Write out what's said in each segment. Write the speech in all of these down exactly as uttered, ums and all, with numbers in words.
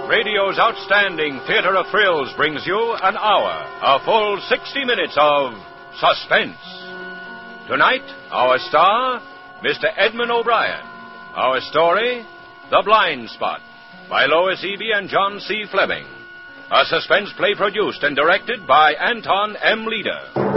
radio's outstanding theater of thrills brings you an hour, a full sixty minutes of suspense. Tonight, our star, Mister Edmund O'Brien. Our story, The Blind Spot, by Lois Eby and John C. Fleming. A suspense play produced and directed by Anton M. Leader.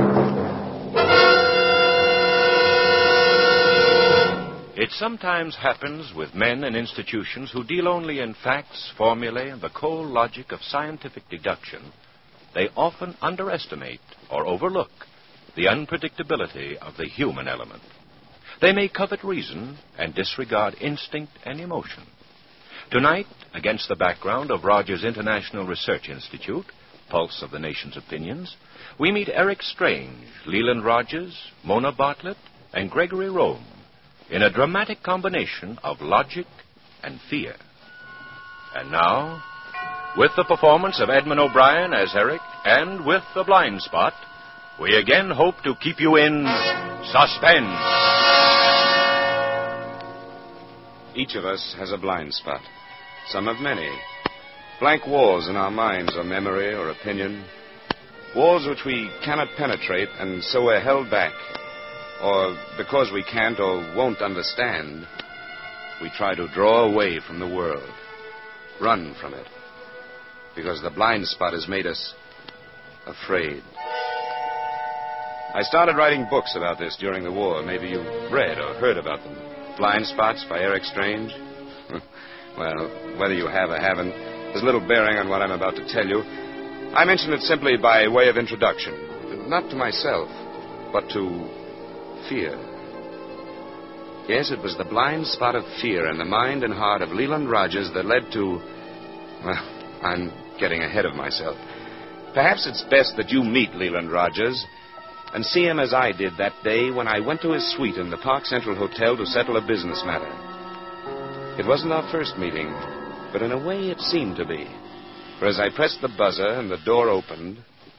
It sometimes happens with men and institutions who deal only in facts, formulae, and the cold logic of scientific deduction. They often underestimate or overlook the unpredictability of the human element. They may covet reason and disregard instinct and emotion. Tonight, against the background of Rogers International Research Institute, pulse of the nation's opinions, we meet Eric Strange, Leland Rogers, Mona Bartlett, and Gregory Rome in a dramatic combination of logic and fear. And now, with the performance of Edmund O'Brien as Eric and with The Blind Spot, we again hope to keep you in suspense. Each of us has a blind spot. Some have many. Blank walls in our minds or memory or opinion. Walls which we cannot penetrate, and so we're held back. Or because we can't or won't understand, we try to draw away from the world. Run from it. Because the blind spot has made us afraid. I started writing books about this during the war. Maybe you've read or heard about them. Blind Spots by Eric Strange. Well, whether you have or haven't, there's little bearing on what I'm about to tell you. I mention it simply by way of introduction. Not to myself, but to fear. Yes, it was the blind spot of fear in the mind and heart of Leland Rogers that led to... Well, I'm getting ahead of myself. Perhaps it's best that you meet Leland Rogers and see him as I did that day when I went to his suite in the Park Central Hotel to settle a business matter. It wasn't our first meeting, but in a way it seemed to be. For as I pressed the buzzer and the door opened,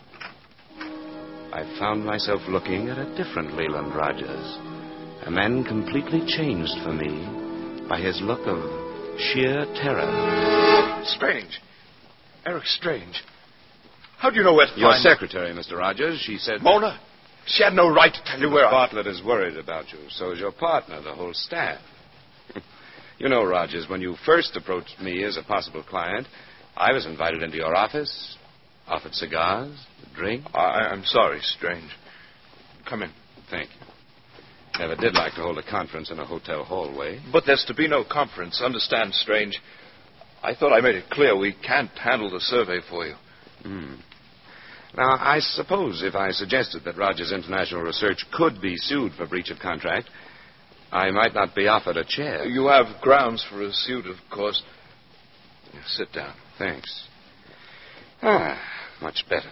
I found myself looking at a different Leland Rogers, a man completely changed for me by his look of sheer terror. Strange. Eric Strange. How do you know where to Your find... secretary, Mister Rogers, she said... Mona? She had no right to tell you where I... Bartlett is worried about you. So is your partner, the whole staff. You know, Rogers, when you first approached me as a possible client, I was invited into your office, offered cigars, a drink. I, I'm sorry, Strange. Come in. Thank you. Never did like to hold a conference in a hotel hallway. But there's to be no conference. Understand, Strange. I thought I made it clear we can't handle the survey for you. Hmm. Now, I suppose if I suggested that Rogers International Research could be sued for breach of contract, I might not be offered a chair. You have grounds for a suit, of course. Sit down. Thanks. Ah, much better.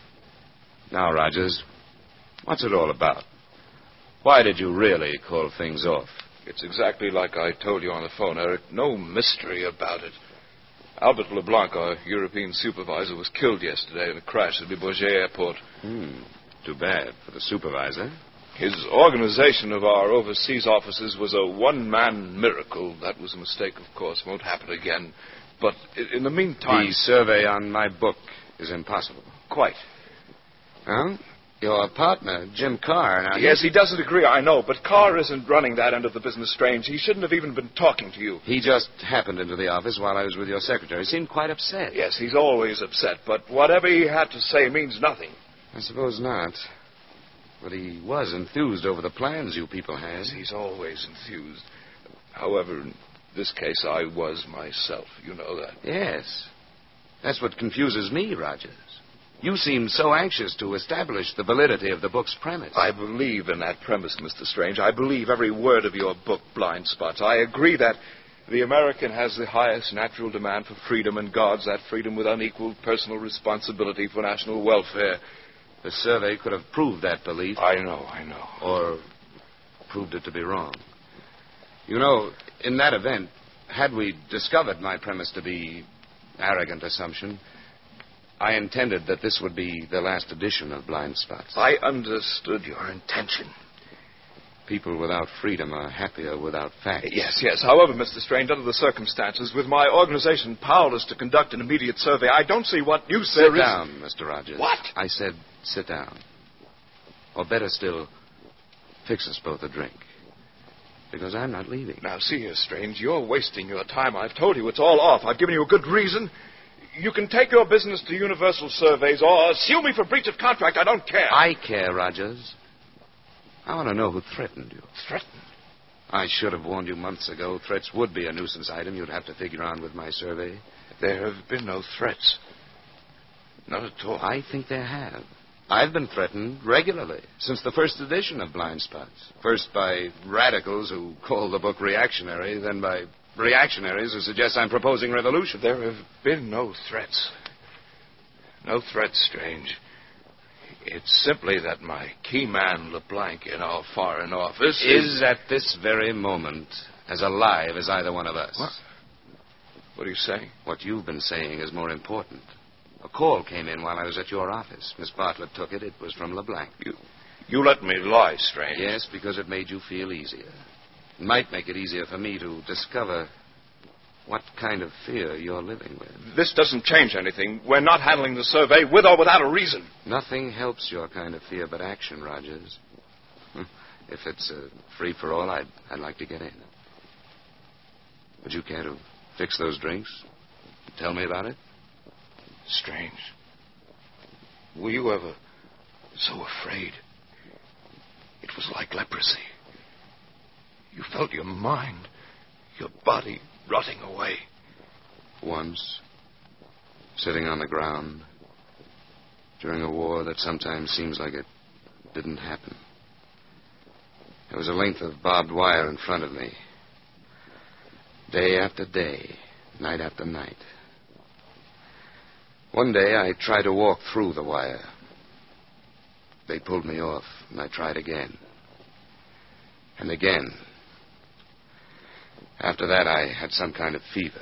Now, Rogers, what's it all about? Why did you really call things off? It's exactly like I told you on the phone, Eric. No mystery about it. Albert LeBlanc, our European supervisor, was killed yesterday in a crash at Le Bourget Airport. Hmm. Too bad for the supervisor. His organization of our overseas offices was a one-man miracle. That was a mistake, of course. Won't happen again. But in the meantime... The survey on my book is impossible. Quite. Well, your partner, Jim Carr... Now yes, he doesn't agree, I know. But Carr isn't running that end of the business, Strange. He shouldn't have even been talking to you. He just happened into the office while I was with your secretary. He seemed quite upset. Yes, he's always upset. But whatever he had to say means nothing. I suppose not. But he was enthused over the plans you people had. Yes, he's always enthused. However, in this case, I was myself. You know that. Yes. That's what confuses me, Rogers. You seem so anxious to establish the validity of the book's premise. I believe in that premise, Mister Strange. I believe every word of your book, Blind Spots. I agree that the American has the highest natural demand for freedom and guards that freedom with unequaled personal responsibility for national welfare. The survey could have proved that belief. I know, I know. Or proved it to be wrong. You know, in that event, had we discovered my premise to be arrogant assumption, I intended that this would be the last edition of Blind Spots. I understood your intention. People without freedom are happier without facts. Yes, yes. However, Mister Strange, under the circumstances, with my organization powerless to conduct an immediate survey, I don't see what you said. Sit down, Mister Rogers. What? I said sit down. Or better still, fix us both a drink. Because I'm not leaving. Now, see here, Strange, you're wasting your time. I've told you it's all off. I've given you a good reason. You can take your business to Universal Surveys or sue me for breach of contract. I don't care. I care, Rogers. I want to know who threatened you. Threatened? I should have warned you months ago. Threats would be a nuisance item you'd have to figure on with my survey. There have been no threats. Not at all. I think there have. I've been threatened regularly since the first edition of Blind Spots. First by radicals who call the book reactionary, then by reactionaries who suggest I'm proposing revolution. There have been no threats. No threats, Strange. It's simply that my key man, LeBlanc, in our Foreign Office is... is at this very moment as alive as either one of us. What? What are you saying? What you've been saying is more important. A call came in while I was at your office. Miss Bartlett took it. It was from LeBlanc. You, you let me lie, Strange. Yes, because it made you feel easier. It might make it easier for me to discover what kind of fear you're living with. This doesn't change anything. We're not handling the survey with or without a reason. Nothing helps your kind of fear but action, Rogers. If it's a free-for-all, I'd, I'd like to get in. Would you care to fix those drinks? Tell me about it? Strange. Were you ever so afraid? It was like leprosy. You felt your mind, your body rotting away. Once, sitting on the ground, during a war that sometimes seems like it didn't happen. There was a length of barbed wire in front of me. Day after day, night after night. One day I tried to walk through the wire. They pulled me off, and I tried again. And again. After that, I had some kind of fever.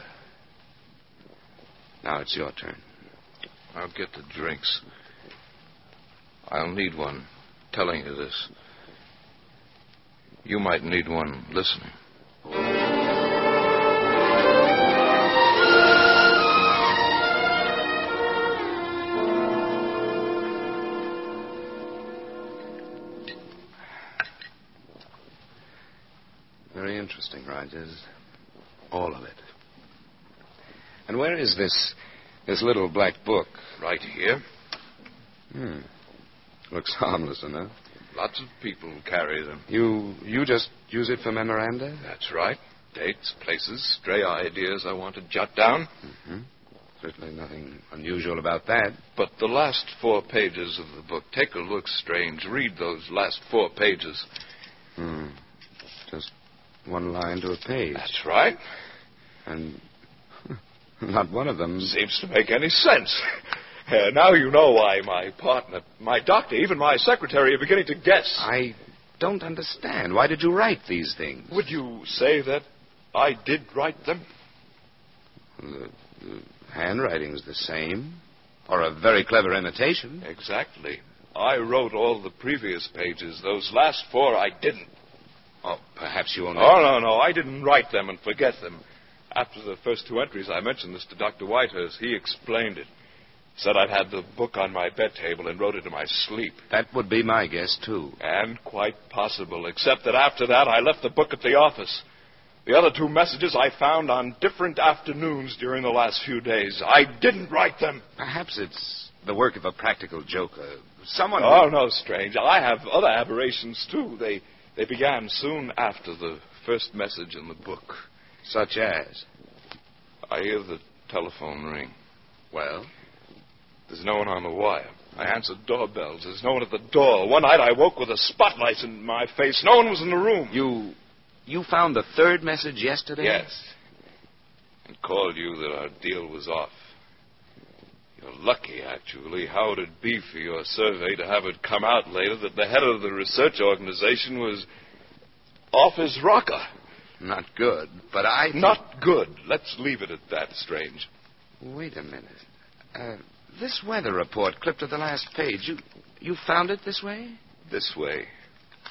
Now it's your turn. I'll get the drinks. I'll need one telling you this. You might need one listening. Very interesting, Rogers. All of it. And where is this this little black book? Right here. Hmm. Looks harmless enough. Lots of people carry them. You you just use it for memoranda? That's right. Dates, places, stray ideas I want to jot down. Mm-hmm. Certainly nothing unusual about that. But the last four pages of the book, take a look, Strange. Read those last four pages. Hmm. Just one line to a page. That's right. And not one of them seems to make any sense. Uh, now you know why my partner, my doctor, even my secretary are beginning to guess. I don't understand. Why did you write these things? Would you say that I did write them? The, the handwriting's the same. Or a very clever imitation. Exactly. I wrote all the previous pages. Those last four I didn't. Oh, perhaps you only... Oh, no, no. I didn't write them and forget them. After the first two entries, I mentioned this to Doctor Whitehurst. He explained it. Said I'd had the book on my bed table and wrote it in my sleep. That would be my guess, too. And quite possible, except that after that I left the book at the office. The other two messages I found on different afternoons during the last few days. I didn't write them. Perhaps it's the work of a practical joker. Someone... Oh, no, Strange. I have other aberrations, too. They... They began soon after the first message in the book. Such as? I hear the telephone ring. Well? There's no one on the wire. I answered doorbells. There's no one at the door. One night I woke with a spotlight in my face. No one was in the room. You... you found the third message yesterday? Yes. And called you that our deal was off. You're lucky, actually. How would it be for your survey to have it come out later that the head of the research organization was off his rocker? Not good, but I... Think... Not good. Let's leave it at that, Strange. Wait a minute. Uh, this weather report clipped to the last page, you, you found it this way? This way.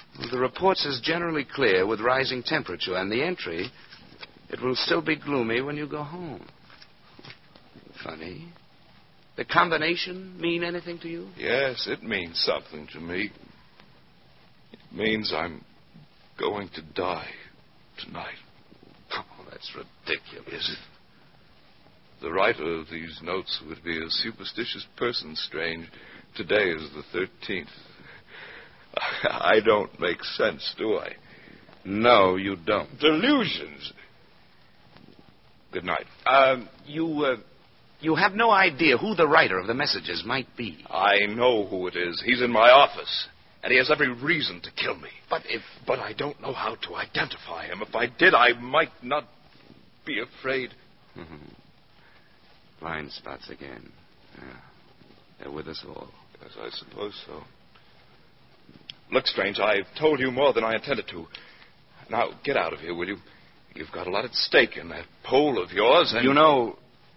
Well, the report says generally clear with rising temperature, and the entry, it will still be gloomy when you go home. Funny. The combination mean anything to you? Yes, it means something to me. It means I'm going to die tonight. Oh, that's ridiculous. Is it? The writer of these notes would be a superstitious person, Strange. Today is the thirteenth. I don't make sense, do I? No, you don't. Delusions. Good night. Uh, you, uh, you have no idea who the writer of the messages might be. I know who it is. He's in my office, and he has every reason to kill me. But if... But I don't know how to identify him. If I did, I might not be afraid. Mm-hmm. Blind spots again. Yeah. They're with us all. Yes, I suppose so. Look, Strange, I've told you more than I intended to. Now, get out of here, will you? You've got a lot at stake in that poll of yours, and... You know,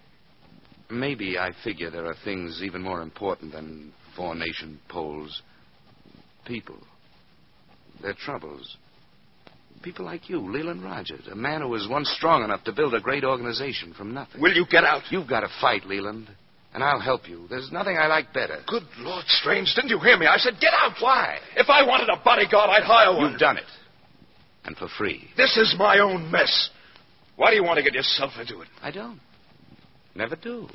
maybe I figure there are things even more important than four-nation polls. People. Their troubles. People like you, Leland Rogers, a man who was once strong enough to build a great organization from nothing. Will you get out? You've got to fight, Leland, and I'll help you. There's nothing I like better. Good Lord, Strange, didn't you hear me? I said get out. Why? If I wanted a bodyguard, I'd hire one. You've done it. And for free. This is my own mess. Why do you want to get yourself into it? I don't. Never do.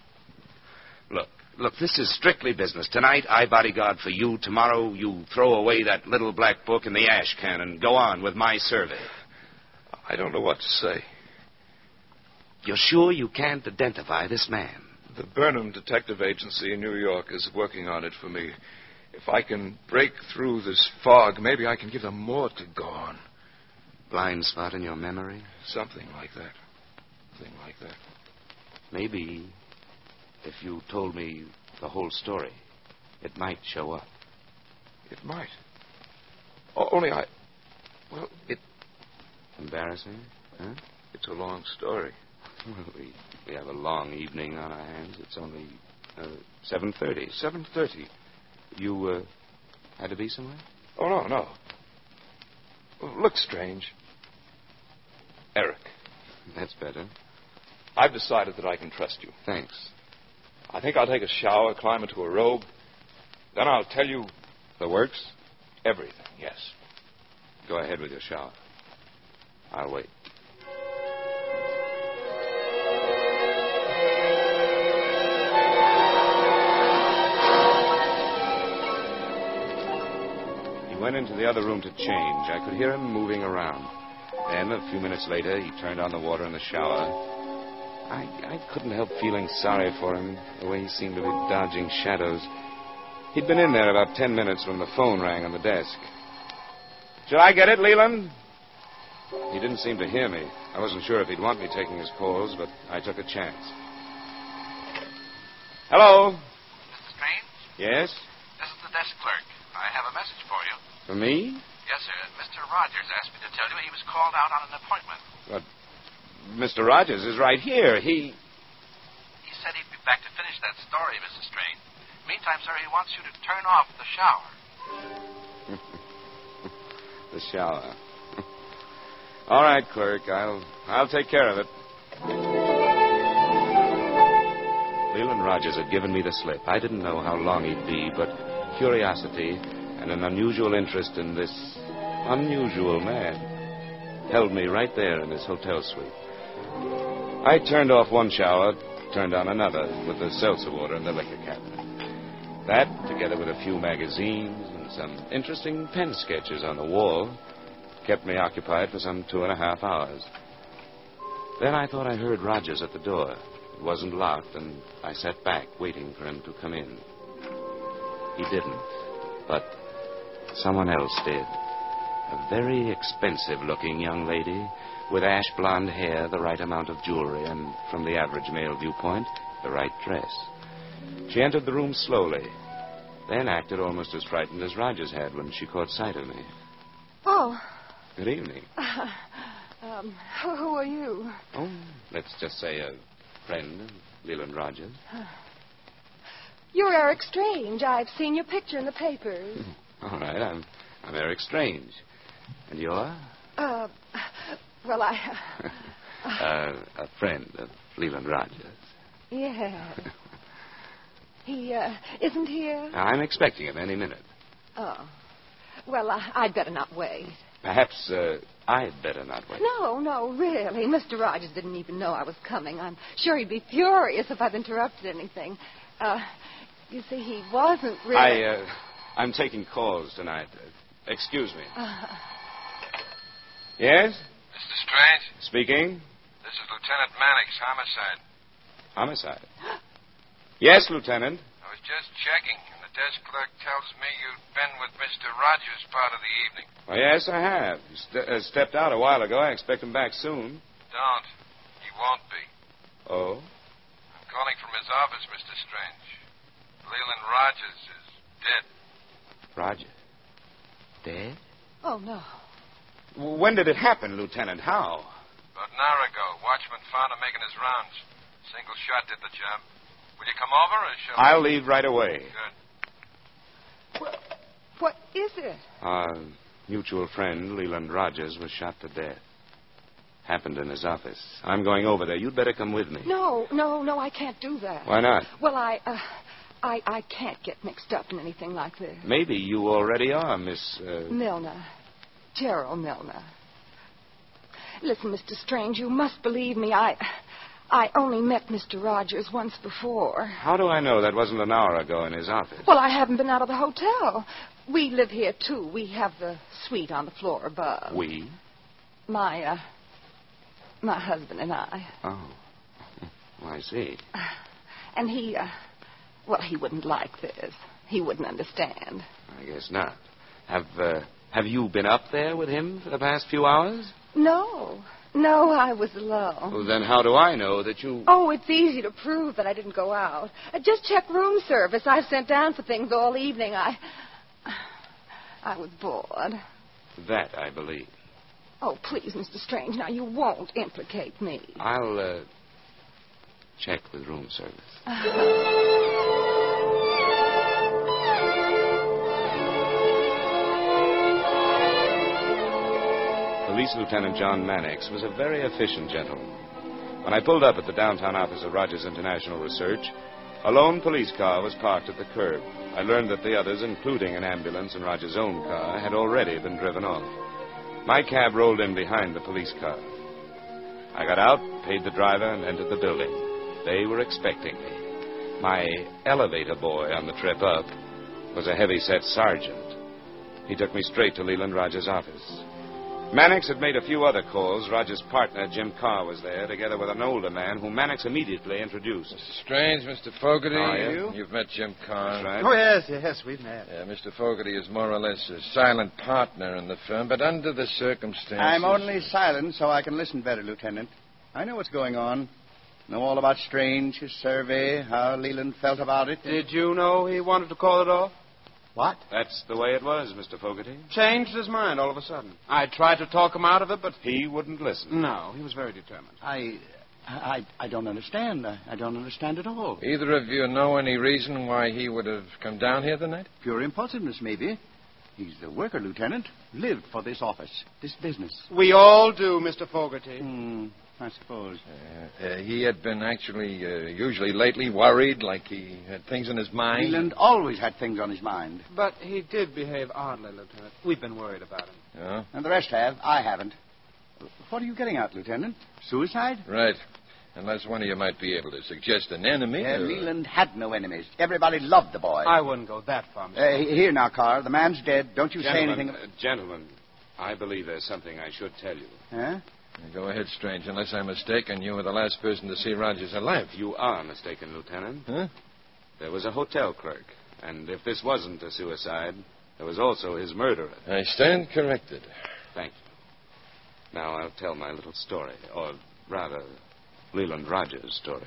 Look, look, this is strictly business. Tonight, I bodyguard for you. Tomorrow, you throw away that little black book in the ash can and go on with my survey. I don't know what to say. You're sure you can't identify this man? The Burnham Detective Agency in New York is working on it for me. If I can break through this fog, maybe I can give them more to go on. Blind spot in your memory? Something like that. Something like that. Maybe if you told me the whole story, it might show up. It might. O- only I... Well, it... Embarrassing? Huh? It's a long story. we, we have a long evening on our hands. It's only uh, seven thirty. seven thirty. You uh, had to be somewhere? Oh, no, no. Well, look, Strange. Eric. That's better. I've decided that I can trust you. Thanks. I think I'll take a shower, climb into a robe. Then I'll tell you... The works? Everything, yes. Go ahead with your shower. I'll wait. He went into the other room to change. I could hear him moving around. Then, a few minutes later, he turned on the water in the shower. I, I couldn't help feeling sorry for him, the way he seemed to be dodging shadows. He'd been in there about ten minutes when the phone rang on the desk. Should I get it, Leland? He didn't seem to hear me. I wasn't sure if he'd want me taking his calls, but I took a chance. Hello? Mister Strange? Yes? This is the desk clerk. I have a message for you. For me? Yes, sir. Mister Rogers asked me to tell you he was called out on an appointment. But Mister Rogers is right here. He... He said he'd be back to finish that story, Mister Strange. Meantime, sir, he wants you to turn off the shower. The shower. All right, clerk. I'll I'll take care of it. Leland Rogers had given me the slip. I didn't know how long he'd be, but curiosity and an unusual interest in this unusual man held me right there in his hotel suite. I turned off one shower, turned on another with the seltzer water in the liquor cabinet. That, together with a few magazines and some interesting pen sketches on the wall, kept me occupied for some two and a half hours. Then I thought I heard Rogers at the door. It wasn't locked, and I sat back waiting for him to come in. He didn't, but someone else did. A very expensive-looking young lady with ash blonde hair, the right amount of jewelry, and, from the average male viewpoint, the right dress. She entered the room slowly, then acted almost as frightened as Rogers had when she caught sight of me. Oh. Good evening. Uh, um, who, who are you? Oh, let's just say a friend of Leland Rogers. You're Eric Strange. I've seen your picture in the papers. All right, I'm I'm Eric Strange. And you're? Uh, well, I... uh, a friend of Leland Rogers. Yes. He, uh, isn't here? I'm expecting him any minute. Oh. Well, I, I'd better not wait. Perhaps, uh, I'd better not wait. No, no, really. Mister Rogers didn't even know I was coming. I'm sure he'd be furious if I've interrupted anything. Uh, you see, he wasn't really... I, uh, I'm taking calls tonight. Uh, excuse me. Uh, Yes? Mister Strange, Speaking? this is Lieutenant Mannix, homicide. Homicide. Yes, Lieutenant. I was just checking, and the desk clerk tells me you'd been with Mister Rogers part of the evening. Well, yes, I have. He st- uh, stepped out a while ago. I expect him back soon. Don't. He won't be. Oh? I'm calling from his office, Mister Strange. Leland Rogers is dead. Roger. Dead? oh, no. When did it happen, Lieutenant? How? About an hour ago, watchman found him making his rounds. Single shot did the job. Will you come over, or shall I'll leave right away. Good. What, what is it? Our mutual friend, Leland Rogers, was shot to death. Happened in his office. I'm going over there. You'd better come with me. No, no, no, I can't do that. Why not? Well, I, uh, I, I can't get mixed up in anything like this. Maybe you already are, Miss... Uh... Milner. Gerald Milner. Listen, Mister Strange, you must believe me. I I only met Mister Rogers once before. How do I know that wasn't an hour ago in his office? Well, I haven't been out of the hotel. We live here, too. We have the suite on the floor above. We? My, uh, my husband and I. Oh. I see. And he, uh, well, he wouldn't like this. He wouldn't understand. I guess not. Have, uh... Have you been up there with him for the past few hours? No. No, I was alone. Well, then how do I know that you... Oh, it's easy to prove that I didn't go out. Uh, just check room service. I've sent down for things all evening. I... I was bored. That I believe. Oh, please, Mister Strange, now you won't implicate me. I'll, uh... check with room service. Police Lieutenant John Mannix was a very efficient gentleman. When I pulled up at the downtown office of Rogers International Research, a lone police car was parked at the curb. I learned that the others, including an ambulance and Rogers' own car, had already been driven off. My cab rolled in behind the police car. I got out, paid the driver, and entered the building. They were expecting me. My elevator boy on the trip up was a heavy-set sergeant. He took me straight to Leland Rogers' office. Mannix had made a few other calls. Rogers' partner, Jim Carr, was there, together with an older man whom Mannix immediately introduced. Mister Strange, Mister Fogarty. How are you? You've met Jim Carr. That's right. Oh, yes, yes, we've met. Yeah, Mister Fogarty is more or less a silent partner in the firm, but under the circumstances... I'm only silent so I can listen better, Lieutenant. I know what's going on. Know all about Strange, his survey, how Leland felt about it. Did you know he wanted to call it off? What? That's the way it was, Mister Fogarty. Changed his mind all of a sudden. I tried to talk him out of it, but... He wouldn't listen. No, he was very determined. I... I, I don't understand. I, I don't understand at all. Either of you know any reason why he would have come down here tonight? Pure impulsiveness, maybe. He's the worker, Lieutenant. Lived for this office, this business. We all do, Mister Fogarty. Hmm, I suppose. Uh, uh, he had been actually, uh, usually lately, worried, like he had things on his mind. Leland always had things on his mind. But he did behave oddly, Lieutenant. We've been worried about him. Yeah? And the rest have. I haven't. What are you getting at, Lieutenant? Suicide? Right. Unless one of you might be able to suggest an enemy. Yeah, or... Leland had no enemies. Everybody loved the boy. I wouldn't go that far, Mister Uh, here now, Carr. The man's dead. Don't you say Gentlemen, anything. uh, gentlemen, I believe there's something I should tell you. Huh? Go ahead, Strange. Unless I'm mistaken, you were the last person to see Rogers alive. You are mistaken, Lieutenant. Huh? There was a hotel clerk, and if this wasn't a suicide, there was also his murderer. I stand corrected. Thank you. Now I'll tell my little story, or rather, Leland Rogers' story.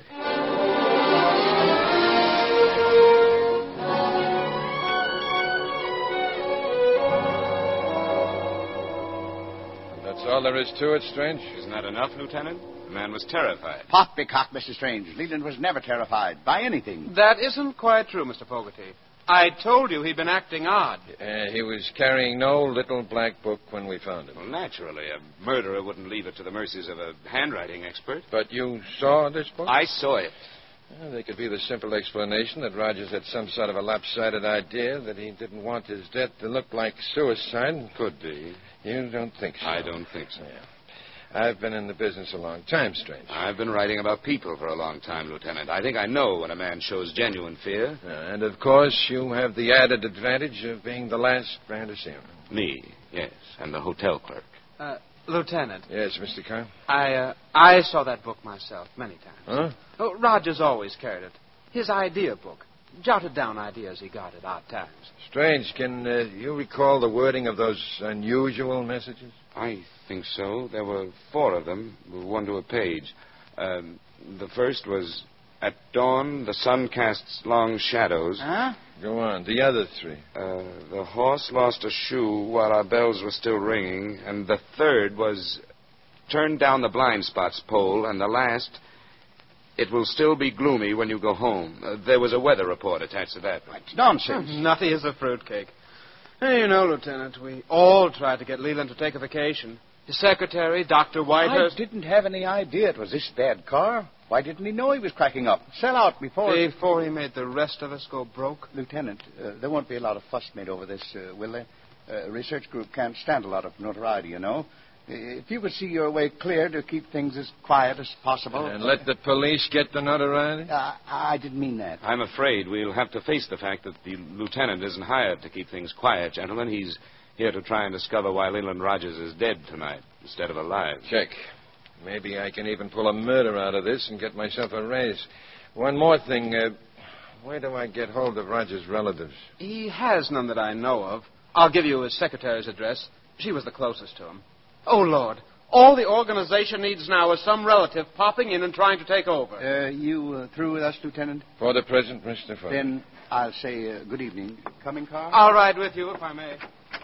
That's all there is to it, Strange? Isn't that enough, Lieutenant? The man was terrified. Poppycock, Mister Strange. Leland was never terrified by anything. That isn't quite true, Mister Fogarty. I told you he'd been acting odd. Uh, he was carrying no little black book when we found him. Well, naturally, a murderer wouldn't leave it to the mercies of a handwriting expert. But you saw this book? I saw it. Well, there could be the simple explanation that Rogers had some sort of a lopsided idea that he didn't want his death to look like suicide. Could be. You don't think so? I don't think so. Yeah. I've been in the business a long time, Strange. I've been writing about people for a long time, Lieutenant. I think I know when a man shows genuine fear. Uh, and, of course, you have the added advantage of being the last man to see him. Me, yes, and the hotel clerk. Uh, Lieutenant. Yes, Mister Carr? I, uh, I saw that book myself many times. Huh? Oh, Rogers always carried it. His idea book. Jotted down ideas he got at odd times. Strange, can uh, you recall the wording of those unusual messages? I think so. There were four of them, one to a page. Um, the first was, at dawn, the sun casts long shadows. Huh? Go on. The other three. Uh, the horse lost a shoe while our bells were still ringing. And the third was, turn down the blind spots pole. And the last, it will still be gloomy when you go home. Uh, there was a weather report attached to that. It's nonsense. Nutty as a fruitcake. Hey, you know, Lieutenant, we all tried to get Leland to take a vacation. His secretary, Doctor Whitehurst. I didn't have any idea it was this bad car. Why didn't he know he was cracking up? Sell out before... Before he made the rest of us go broke? Lieutenant, uh, there won't be a lot of fuss made over this, uh, will there? Uh, a research group can't stand a lot of notoriety, you know. If you could see your way clear to keep things as quiet as possible... And let the police get the notoriety? Uh, I didn't mean that. I'm afraid we'll have to face the fact that the lieutenant isn't hired to keep things quiet, gentlemen. He's here to try and discover why Leland Rogers is dead tonight instead of alive. Check. Maybe I can even pull a murder out of this and get myself a raise. One more thing. Uh, where do I get hold of Rogers' relatives? He has none that I know of. I'll give you his secretary's address. She was the closest to him. Oh, Lord. All the organization needs now is some relative popping in and trying to take over. Uh, you uh, through with us, Lieutenant? For the present, Mister Fogg. Then I'll say uh, good evening. Coming, car? I'll ride with you, if I may.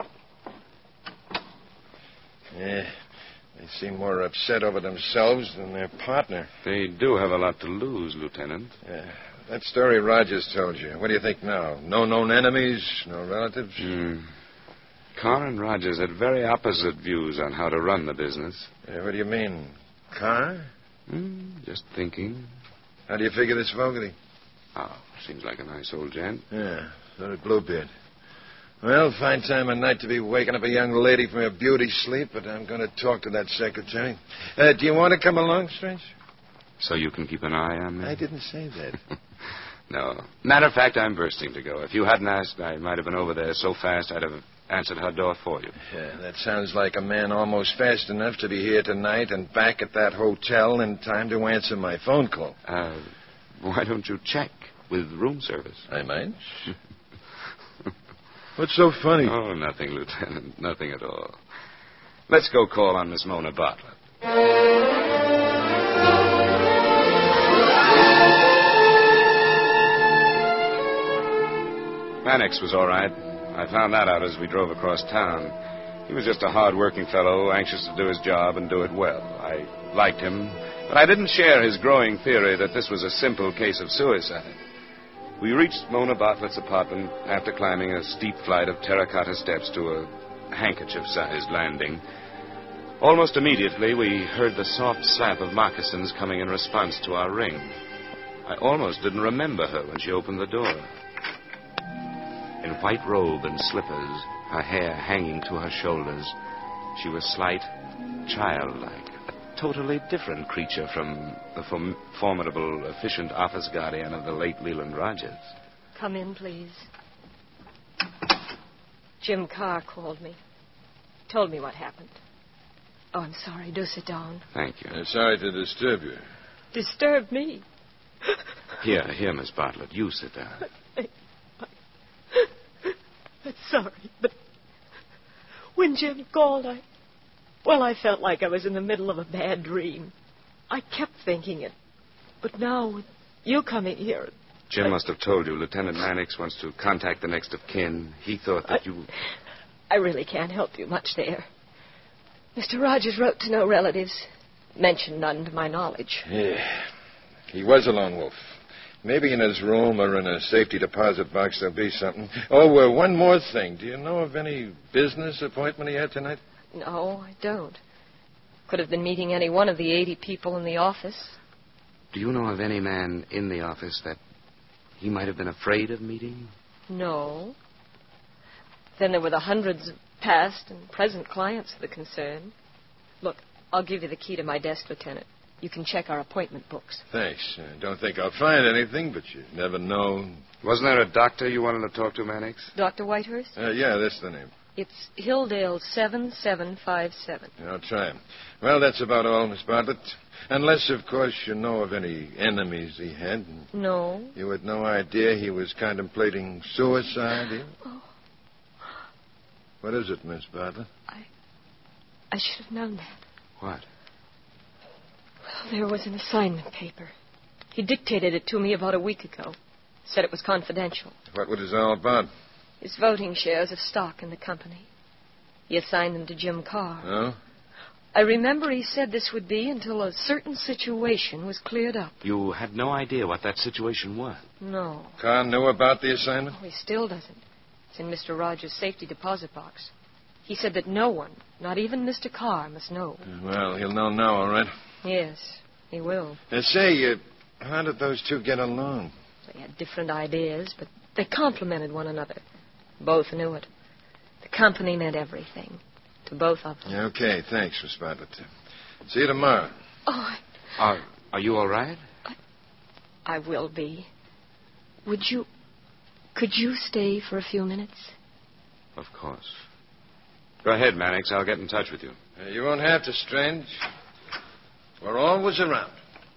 Yeah. They seem more upset over themselves than their partner. They do have a lot to lose, Lieutenant. Yeah. That story Rogers told you. What do you think now? No known enemies? No relatives? Hmm. Carr and Rogers had very opposite views on how to run the business. Uh, what do you mean? Carr? Hmm, just thinking. How do you figure this Fogarty? Oh, seems like a nice old gent. Yeah, so did Bluebeard. Well, fine time of night to be waking up a young lady from her beauty sleep, but I'm going to talk to that secretary. Uh, do you want to come along, Strange? So you can keep an eye on me? I didn't say that. No. Matter of fact, I'm bursting to go. If you hadn't asked, I might have been over there so fast I'd have answered her door for you. Yeah, that sounds like a man almost fast enough to be here tonight and back at that hotel in time to answer my phone call. Uh, why don't you check with room service? I might. What's so funny? Oh, nothing, Lieutenant. Nothing at all. Let's go call on Miss Mona Bartlett. Mannix was all right. I found that out as we drove across town. He was just a hard-working fellow, anxious to do his job and do it well. I liked him, but I didn't share his growing theory that this was a simple case of suicide. We reached Mona Bartlett's apartment after climbing a steep flight of terracotta steps to a handkerchief-sized landing. Almost immediately, we heard the soft slap of moccasins coming in response to our ring. I almost didn't remember her when she opened the door. In white robe and slippers, her hair hanging to her shoulders, she was slight, childlike, a totally different creature from the form- formidable, efficient office guardian of the late Leland Rogers. Come in, please. Jim Carr called me. Told me what happened. Oh, I'm sorry. Do sit down. Thank you. Uh, sorry to disturb you. Disturb me? Here, here, Miss Bartlett. You sit down. I'm sorry, but when Jim called, I... Well, I felt like I was in the middle of a bad dream. I kept thinking it. But now, with you coming here... Jim I... must have told you Lieutenant Mannix wants to contact the next of kin. He thought that I... you... I really can't help you much there. Mister Rogers wrote to no relatives. Mentioned none to my knowledge. Yeah. He was a lone wolf. Maybe in his room or in a safety deposit box there'll be something. Oh, uh, one more thing. Do you know of any business appointment he had tonight? No, I don't. Could have been meeting any one of the eighty people in the office. Do you know of any man in the office that he might have been afraid of meeting? No. Then there were the hundreds of past and present clients of the concern. Look, I'll give you the key to my desk, Lieutenant. You can check our appointment books. Thanks. I don't think I'll find anything, but you never know. Wasn't there a doctor you wanted to talk to, Mannix? Doctor Whitehurst? Uh, yeah, that's the name. It's Hilldale seven seven five seven. I'll try him. Well, that's about all, Miss Bartlett. Unless, of course, you know of any enemies he had. No. You had no idea he was contemplating suicide? Either? Oh. What is it, Miss Bartlett? I... I should have known that. What? Well, there was an assignment paper. He dictated it to me about a week ago. Said it was confidential. What was it all about? His voting shares of stock in the company. He assigned them to Jim Carr. Oh? I remember he said this would be until a certain situation was cleared up. You had no idea what that situation was? No. Carr knew about the assignment? Oh, he still doesn't. It's in Mister Rogers' safety deposit box. He said that no one, not even Mister Carr, must know. Well, he'll know now, all right. Yes, he will. Now, say, uh, how did those two get along? They had different ideas, but they complemented one another. Both knew it. The company meant everything to both of them. Okay, thanks, Miss Bartlett. See you tomorrow. Oh, I... Are, are you all right? I, I will be. Would you... Could you stay for a few minutes? Of course. Go ahead, Mannix. I'll get in touch with you. Uh, you won't have to, Strange. We're always around.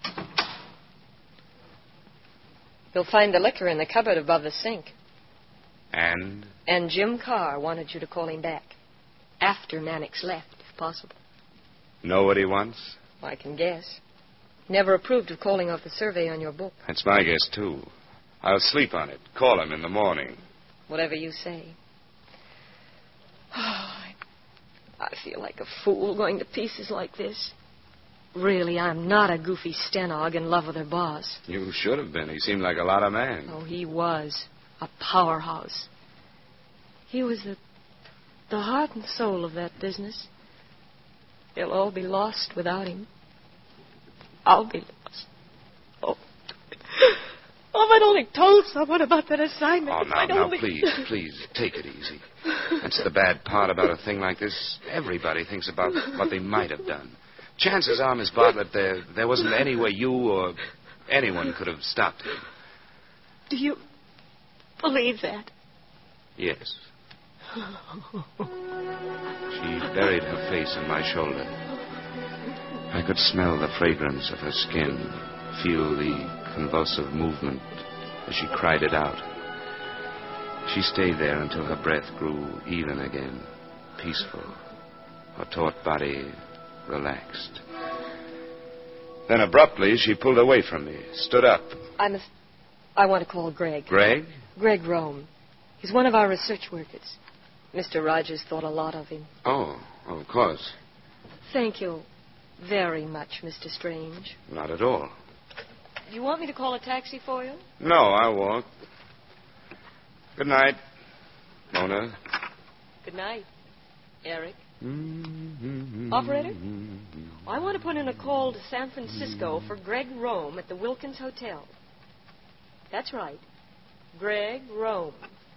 You'll find the liquor in the cupboard above the sink. And? And Jim Carr wanted you to call him back. After Mannix left, if possible. Know what he wants? I can guess. Never approved of calling off the survey on your book. That's my guess, too. I'll sleep on it. Call him in the morning. Whatever you say. Oh, I, I feel like a fool going to pieces like this. Really, I'm not a goofy stenog in love with her boss. You should have been. He seemed like a lot of man. Oh, he was. A powerhouse. He was the, the heart and soul of that business. They'll all be lost without him. I'll be lost. Oh. Oh, if I'd only told someone about that assignment. Oh, if now, I'd now, only... please, please, take it easy. That's the bad part about a thing like this. Everybody thinks about what they might have done. Chances are, Miss Bartlett, there, there wasn't any way you or anyone could have stopped him. Do you believe that? Yes. She buried her face in my shoulder. I could smell the fragrance of her skin, feel the convulsive movement as she cried it out. She stayed there until her breath grew even again, peaceful, her taut body relaxed. Then abruptly, she pulled away from me, stood up. I must... I want to call Greg. Greg? Greg Rome. He's one of our research workers. Mister Rogers thought a lot of him. Oh, of course. Thank you very much, Mister Strange. Not at all. Do you want me to call a taxi for you? No, I'll walk. Good night, Mona. Good night, Eric. Operator? I want to put in a call to San Francisco for Greg Rome at the Wilkins Hotel. That's right. Greg Rome.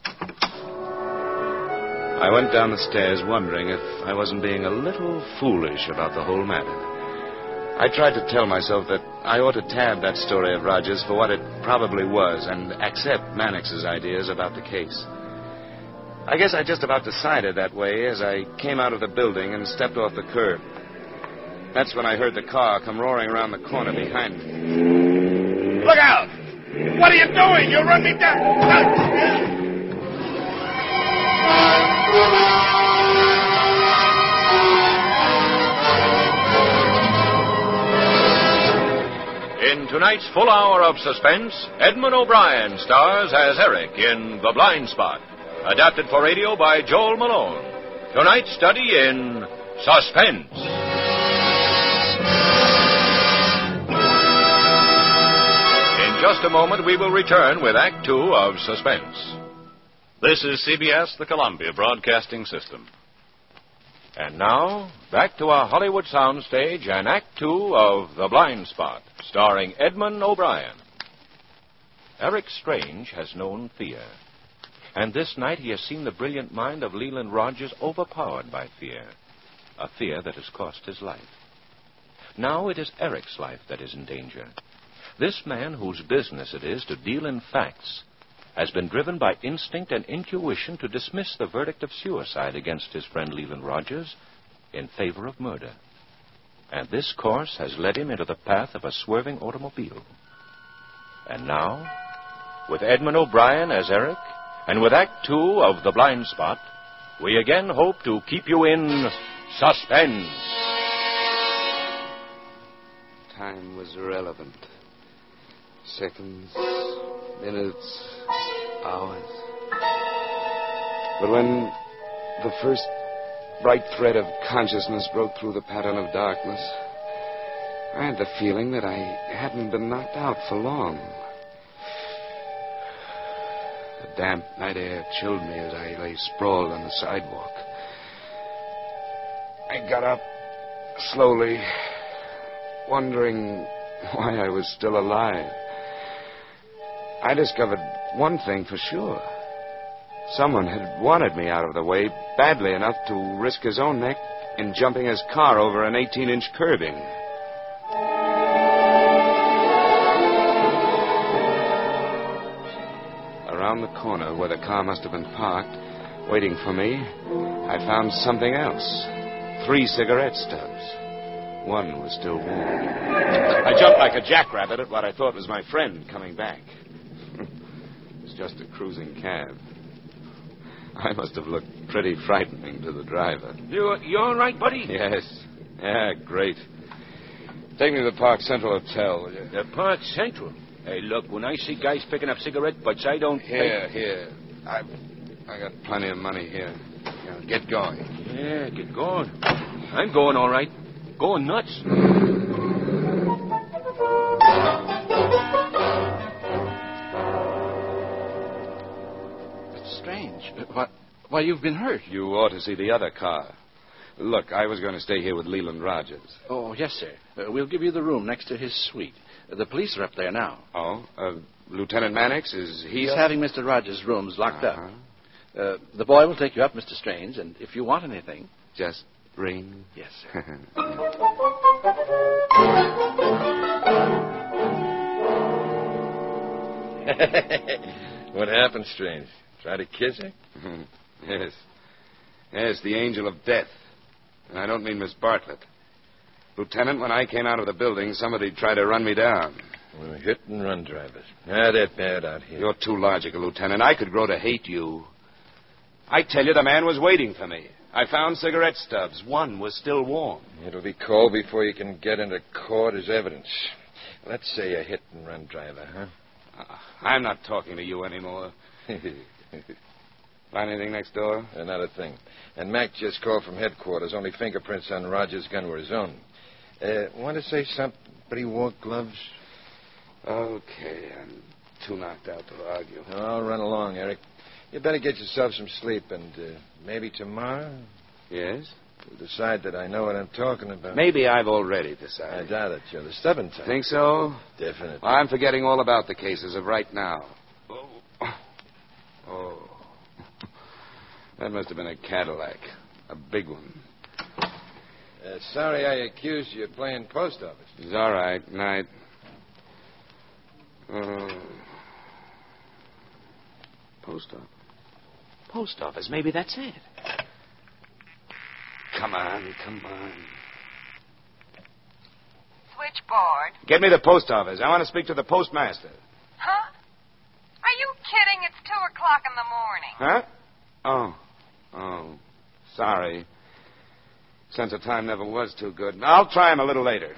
I went down the stairs wondering if I wasn't being a little foolish about the whole matter. I tried to tell myself that I ought to tab that story of Rogers for what it probably was and accept Mannix's ideas about the case. I guess I just about decided that way as I came out of the building and stepped off the curb. That's when I heard the car come roaring around the corner behind me. Look out! What are you doing? You'll run me down. In tonight's full hour of suspense, Edmund O'Brien stars as Eric in The Blind Spot, adapted for radio by Joel Malone. Tonight's study in suspense. In just just a moment, we will return with Act Two of Suspense. This is C B S, the Columbia Broadcasting System. And now, back to our Hollywood soundstage and Act Two of The Blind Spot, starring Edmund O'Brien. Eric Strange has known fear. And this night he has seen the brilliant mind of Leland Rogers overpowered by fear. A fear that has cost his life. Now it is Eric's life that is in danger. This man, whose business it is to deal in facts, has been driven by instinct and intuition to dismiss the verdict of suicide against his friend Leland Rogers in favor of murder. And this course has led him into the path of a swerving automobile. And now, with Edmund O'Brien as Eric, and with Act Two of The Blind Spot, we again hope to keep you in suspense. Time was irrelevant. Seconds, minutes, hours. But when the first bright thread of consciousness broke through the pattern of darkness, I had the feeling that I hadn't been knocked out for long. The damp night air chilled me as I lay sprawled on the sidewalk. I got up slowly, wondering why I was still alive. I discovered one thing for sure. Someone had wanted me out of the way badly enough to risk his own neck in jumping his car over an eighteen-inch curbing. Around the corner where the car must have been parked, waiting for me, I found something else. Three cigarette stubs. One was still warm. I jumped like a jackrabbit at what I thought was my friend coming back. It was just a cruising cab. I must have looked pretty frightening to the driver. You, you all right, buddy? Yes. Yeah, great. Take me to the Park Central Hotel, will you? The Park Central? Hey, look, when I see guys picking up cigarette butts, I don't... Here, pay... here. I've, I got plenty of money here. You know, get going. Yeah, get going. I'm going all right. Going nuts. It's strange. What? Why, you've been hurt. You ought to see the other car. Look, I was going to stay here with Leland Rogers. Oh, yes, sir. Uh, we'll give you the room next to his suite. Uh, the police are up there now. Oh? Uh, Lieutenant Mannix, is he He's up? having Mister Rogers' rooms locked uh-huh. up. Uh, the boy will take you up, Mister Strange, and if you want anything... Just ring? Yes, sir. What happened, Strange? Try to kiss her? Yes. Yes, the angel of death. And I don't mean Miss Bartlett. Lieutenant, when I came out of the building, somebody tried to run me down. Well, hit and run drivers. Ah, they're bad out here. You're too logical, Lieutenant. I could grow to hate you. I tell you, the man was waiting for me. I found cigarette stubs. One was still warm. It'll be cold before you can get into court as evidence. Let's say a hit and run driver, huh? Uh, I'm not talking to you anymore. Find anything next door? Uh, not a thing. And Mac just called from headquarters. Only fingerprints on Rogers' gun were his own. Uh, want to say something? He wore gloves? Okay, I'm too knocked out to argue. Oh, run along, Eric. You better get yourself some sleep, and uh, maybe tomorrow... Yes? We'll decide that I know what I'm talking about. Maybe I've already decided. I doubt it. You're the stubborn type. Think so? Definitely. Well, I'm forgetting all about the cases of right now. Oh. Oh. That must have been a Cadillac. A big one. Uh, sorry I accused you of playing post office. It's all right. Night. Uh, post office. Post office. Maybe that's it. Come on, come on. Switchboard. Get me the post office. I want to speak to the postmaster. Huh? Are you kidding? It's two o'clock in the morning. Huh? Oh. Oh. Sorry. Sense of time never was too good. I'll try him a little later.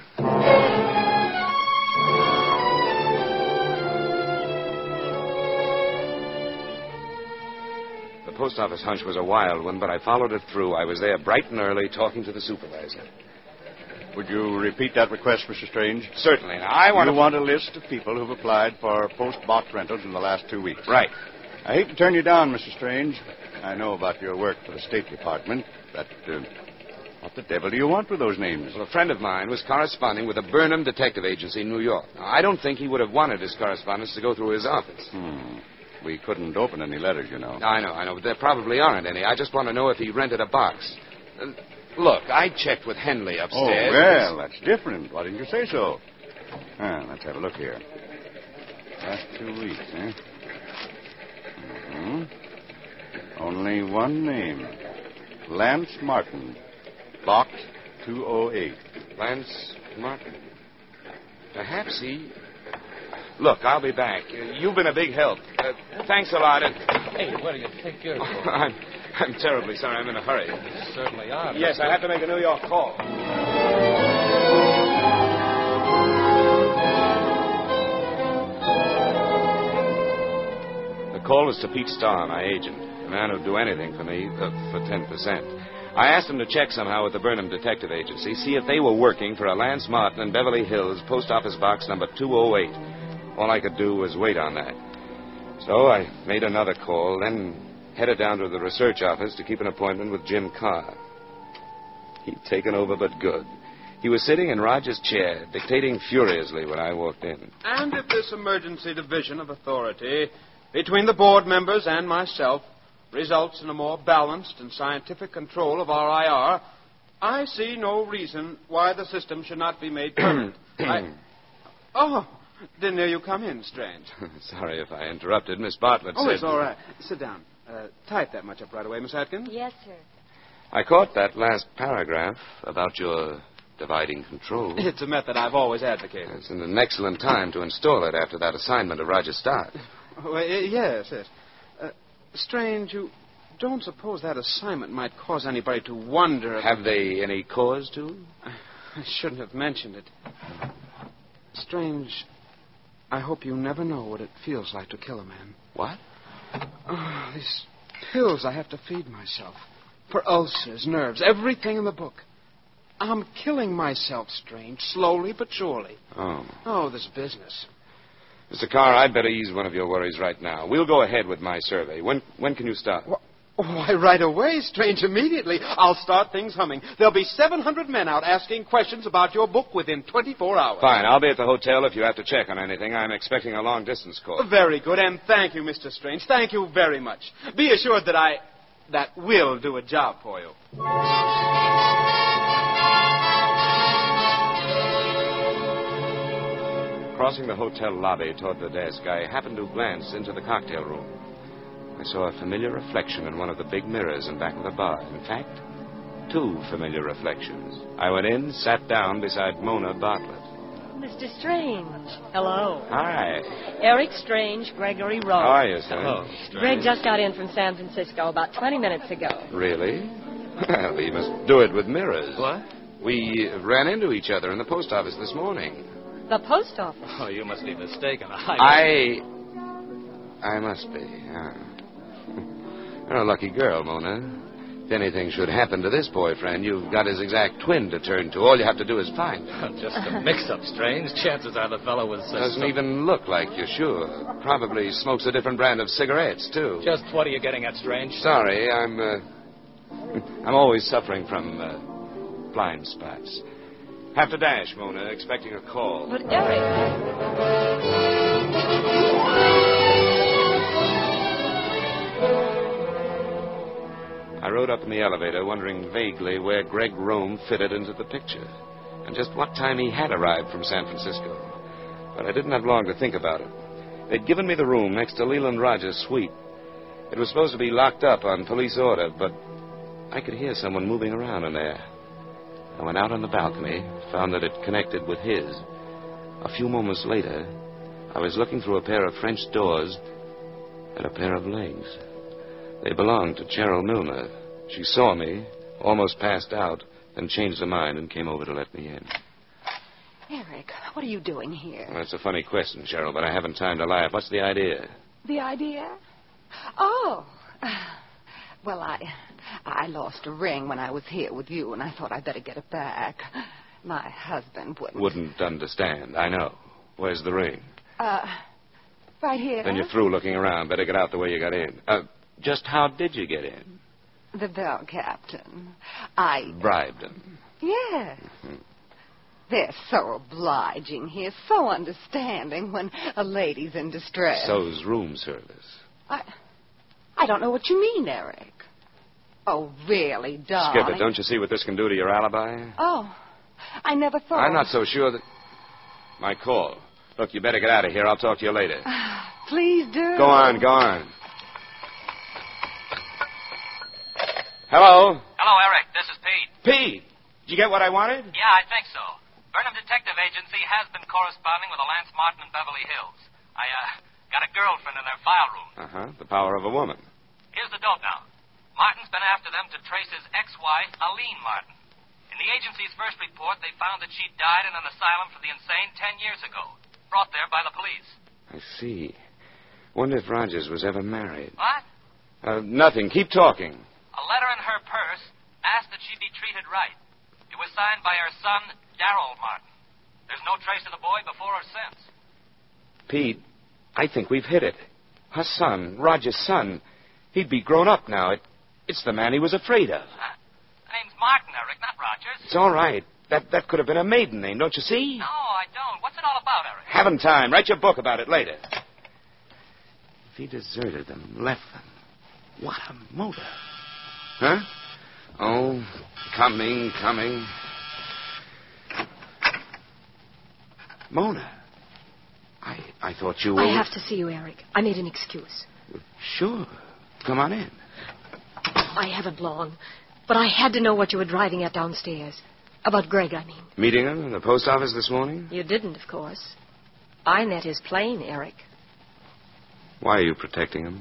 The post office hunch was a wild one, but I followed it through. I was there bright and early talking to the supervisor. Would you repeat that request, Mister Strange? Certainly. Now, I want you to... want a list of people who've applied for post-box rentals in the last two weeks. Right. I hate to turn you down, Mister Strange. I know about your work for the State Department, but uh, what the devil do you want with those names? Well, a friend of mine was corresponding with the Burnham Detective Agency in New York. Now, I don't think he would have wanted his correspondence to go through his office. Hmm. We couldn't open any letters, you know. I know, I know, but there probably aren't any. I just want to know if he rented a box. Uh, look, I checked with Henley upstairs. Oh, well, that's different. Why didn't you say so? Ah, let's have a look here. Last two weeks, eh? Mm-hmm. Only one name. Lance Martin. Box two oh eight. Lance Martin. Perhaps he... Look, I'll be back. Uh, you've been a big help. Uh, thanks a lot. And... Hey, where do you think you're going? Oh, I'm, I'm terribly sorry. I'm in a hurry. You certainly are. Yes, I have to make a New York call. The call was to Pete Starr, my agent, a man who'd do anything for me uh, for ten percent. I asked him to check somehow with the Burnham Detective Agency, see if they were working for a Lance Martin in Beverly Hills, post office box number two oh eight. All I could do was wait on that. So I made another call, then headed down to the research office to keep an appointment with Jim Carr. He'd taken over, but good. He was sitting in Roger's chair, dictating furiously when I walked in. And if this emergency division of authority between the board members and myself results in a more balanced and scientific control of our I R, I see no reason why the system should not be made permanent. I... Oh, didn't hear you come in, Strange. Sorry if I interrupted. Miss Bartlett oh, said... Oh, it's all right. Sit down. Uh, type that much up right away, Miss Atkins. Yes, sir. I caught that last paragraph about your dividing control. It's a method I've always advocated. It's an excellent time to install it after that assignment of Roger Starr. Oh, uh, yes, yes. Uh, Strange, you don't suppose that assignment might cause anybody to wonder... Have they any cause to? I shouldn't have mentioned it. Strange, I hope you never know what it feels like to kill a man. What? Oh, these pills I have to feed myself. For ulcers, nerves, everything in the book. I'm killing myself, Strange, slowly but surely. Oh. Oh, this business. Mister Carr, I'd better ease one of your worries right now. We'll go ahead with my survey. When when can you start? Why, right away, Strange, immediately. I'll start things humming. There'll be seven hundred men out asking questions about your book within twenty-four hours. Fine. I'll be at the hotel if you have to check on anything. I'm expecting a long-distance call. Very good, and thank you, Mister Strange. Thank you very much. Be assured that I... that will do a job for you. Crossing the hotel lobby toward the desk, I happened to glance into the cocktail room. I saw a familiar reflection in one of the big mirrors in back of the bar. In fact, two familiar reflections. I went in, sat down beside Mona Bartlett. Mister Strange. Hello. Hi. Eric Strange, Gregory Rowe. How are you, sir? Hello, Greg just got in from San Francisco about twenty minutes ago. Really? Well, we must do it with mirrors. What? We ran into each other in the post office this morning. The post office? Oh, you must be mistaken. I... I... I must be, yeah. You're a lucky girl, Mona. If anything should happen to this boyfriend, you've got his exact twin to turn to. All you have to do is find him. Just a mix-up, Strange. Chances are the fellow was... Uh, Doesn't some... even look like you're sure. Probably smokes a different brand of cigarettes, too. Just what are you getting at, Strange? Sorry, I'm, uh... I'm always suffering from, uh, blind spots. Have to dash, Mona, expecting a call. But, Eric... I rode up in the elevator, wondering vaguely where Greg Rome fitted into the picture, and just what time he had arrived from San Francisco. But I didn't have long to think about it. They'd given me the room next to Leland Rogers' suite. It was supposed to be locked up on police order, but I could hear someone moving around in there. I went out on the balcony, found that it connected with his. A few moments later, I was looking through a pair of French doors at a pair of legs. They belonged to Cheryl Milner. She saw me, almost passed out, then changed her mind and came over to let me in. Eric, what are you doing here? Well, that's a funny question, Cheryl, but I haven't time to laugh. What's the idea? The idea? Oh. Well, I I lost a ring when I was here with you, and I thought I'd better get it back. My husband wouldn't. Wouldn't understand, I know. Where's the ring? Uh, right here. Then you're through looking around. Better get out the way you got in. Uh, just how did you get in? The bell captain. I... Bribed him. Yes. Mm-hmm. They're so obliging here, so understanding when a lady's in distress. So's room service. I... I don't know what you mean, Eric. Oh, really, darling? Skip it. Don't you see what this can do to your alibi? Oh, I never thought... I'm not so sure that... My call. Look, you better get out of here. I'll talk to you later. Please do. Go on, go on. Hello? Hello, Eric. This is Pete. Pete! Did you get what I wanted? Yeah, I think so. Burnham Detective Agency has been corresponding with a Lance Martin in Beverly Hills. I, uh, got a girlfriend in their file room. Uh-huh. The power of a woman. Here's the dope now. Martin's been after them to trace his ex-wife, Aline Martin. In the agency's first report, they found that she died in an asylum for the insane ten years ago, brought there by the police. I see. Wonder if Rogers was ever married. What? Uh, nothing. Keep talking. A letter in her purse asked that she be treated right. It was signed by her son, Darrell Martin. There's no trace of the boy before or since. Pete, I think we've hit it. Her son, Roger's son, he'd be grown up now. It, it's the man he was afraid of. Huh? Name's Martin, Eric, not Rogers. It's all right. That that could have been a maiden name, don't you see? No, I don't. What's it all about, Eric? Haven't time. Write your book about it later. If he deserted them, left them, what a motive. Huh? Oh, coming, coming. Mona, I I thought you were... I have to see you, Eric. I made an excuse. Sure. Come on in. I haven't long, but I had to know what you were driving at downstairs. About Greg, I mean. Meeting him in the post office this morning? You didn't, of course. I met his plane, Eric. Why are you protecting him?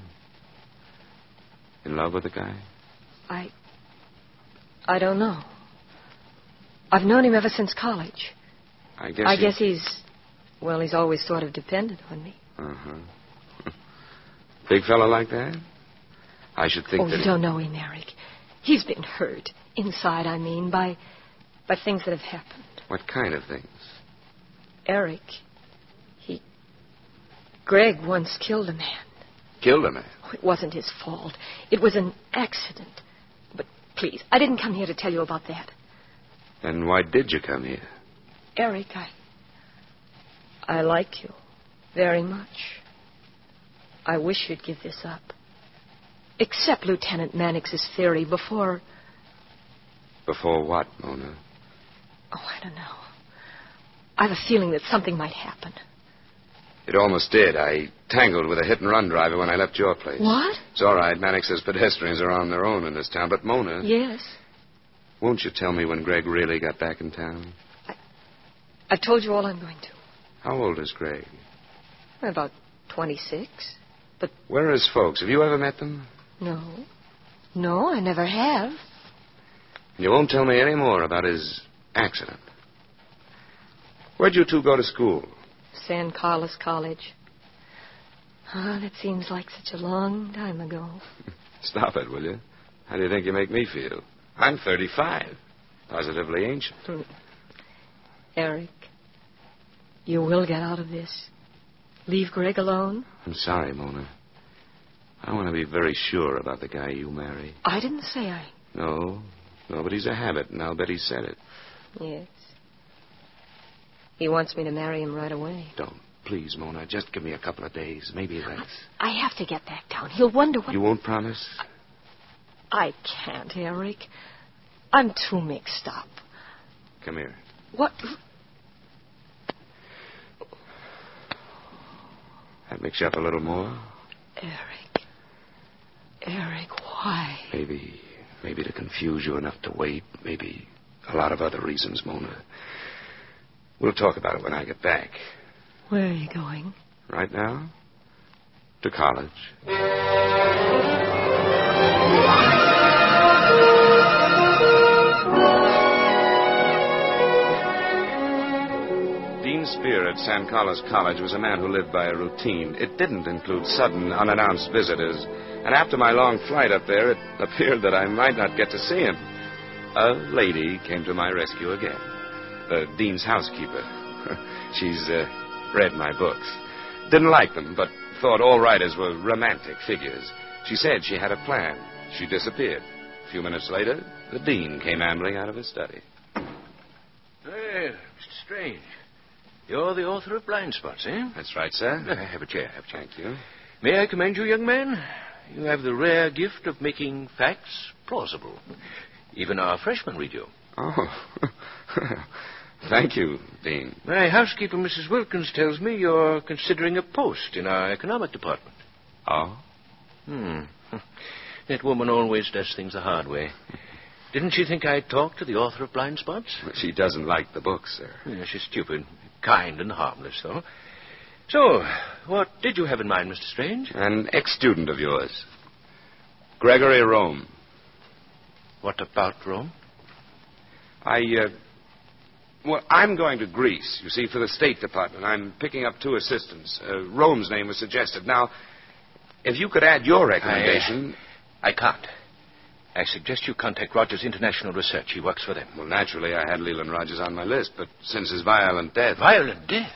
In love with the guy? I... I don't know. I've known him ever since college. I guess I he... guess he's... Well, he's always sort of depended on me. Uh-huh. Big fella like that? I should think oh, that... you he... don't know him, Eric. He's been hurt. Inside, I mean, by... by things that have happened. What kind of things? Eric, he... Greg once killed a man. Killed a man? Oh, it wasn't his fault. It was an accident. But please, I didn't come here to tell you about that. Then why did you come here? Eric, I... I like you very much. I wish you'd give this up. Accept Lieutenant Mannix's theory before... Before what, Mona? Oh, I don't know. I have a feeling that something might happen. It almost did. I tangled with a hit-and-run driver when I left your place. What? It's all right. Mannix says pedestrians are on their own in this town. But, Mona... Yes? Won't you tell me when Greg really got back in town? I, I've told you all I'm going to. How old is Greg? About twenty-six. But... Where are his folks? Have you ever met them? No. No, I never have. You won't tell me any more about his accident. Where'd you two go to school? San Carlos College. Ah, that seems like such a long time ago. Stop it, will you? How do you think you make me feel? I'm thirty-five. Positively ancient. Eric, you will get out of this. Leave Greg alone? I'm sorry, Mona. I want to be very sure about the guy you marry. I didn't say I... No. No, but he's a habit, and I'll bet he said it. Yes. He wants me to marry him right away. Don't. Please, Mona. Just give me a couple of days. Maybe less. I have to get back down. He'll wonder what... You won't promise? I can't, Eric. I'm too mixed up. Come here. What? That mix you up a little more? Eric. Eric, why? Maybe... Maybe to confuse you enough to wait. Maybe a lot of other reasons, Mona. We'll talk about it when I get back. Where are you going? Right now? To college. Dean Spear at San Carlos College was a man who lived by a routine. It didn't include sudden, unannounced visitors. And after my long flight up there, it appeared that I might not get to see him. A lady came to my rescue again. the dean's housekeeper. She's uh, read my books. Didn't like them, but thought all writers were romantic figures. She said she had a plan. She disappeared. A few minutes later, the dean came ambling out of his study. Well, Mister Strange, you're the author of Blind Spots, eh? That's right, sir. Uh, have a chair, have a chair. Thank you. May I commend you, young man? You have the rare gift of making facts plausible. Even our freshmen read you. Oh. Thank you, Dean. My housekeeper, Missus Wilkins, tells me you're considering a post in our economic department. Oh? Hmm. That woman always does things the hard way. Didn't she think I'd talk to the author of Blind Spots? She doesn't like the book, sir. Yeah, she's stupid. Kind and harmless, though. So, what did you have in mind, Mister Strange? An ex-student of yours. Gregory Rome. What about Rome? I, uh... Well, I'm going to Greece, you see, for the State Department. I'm picking up two assistants. Uh, Rome's name was suggested. Now, if you could add your recommendation... I, uh, I can't. I suggest you contact Rogers International Research. He works for them. Well, naturally, I had Leland Rogers on my list, but since his violent death... Violent death?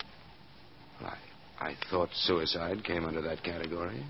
Well, I, I thought suicide came under that category.